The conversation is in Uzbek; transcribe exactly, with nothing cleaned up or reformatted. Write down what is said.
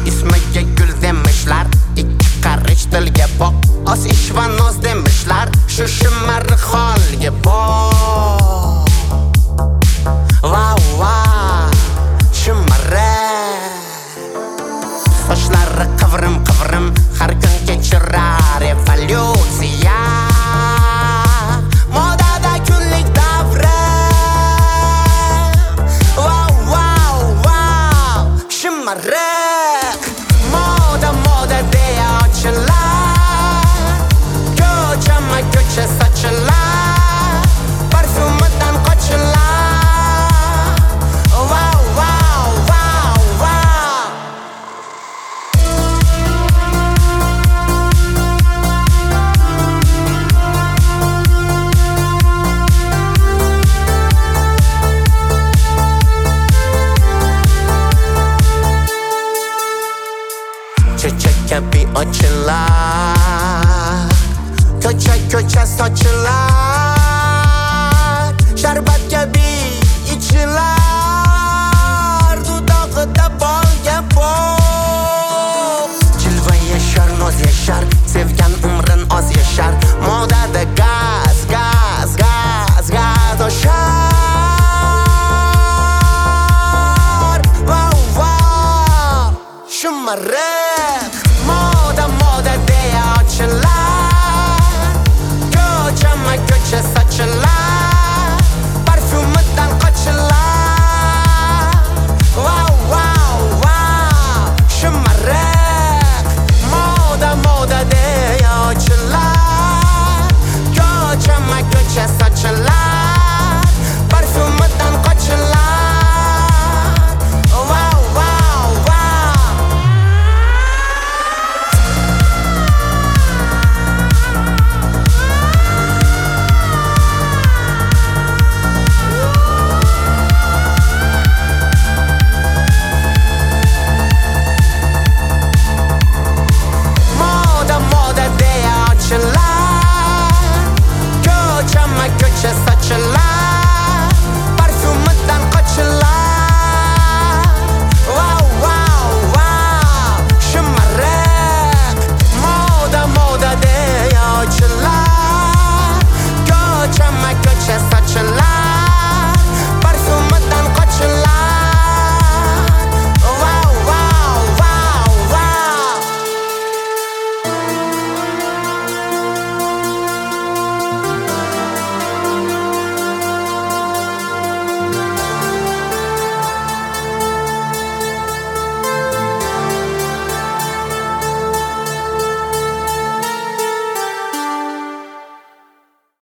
ismiga gul demişler, ikki qarich dilga boq, oz ish va noz demişler, shu shimarli holga boq. Wow wow, shimarli sochlari qivrim qivrim, har kun kechirar evolyutsiya. Modada kunlik davra. Wow wow wow, shimarli moda moda deya ochilar, ko'chama ko'cha sochilar, parfumidan qochilar. Wow wow wow wow. Çiçek kabi ochilar, ko'cha ko'cha sochilar, sharbat kabi ichilar, dudog'ida bolga bo'q. Jilva yashar, noz yashar, sevgan umrin oz yashar, modada gaz gaz gaz gaz oshar. Wow wow, shimarib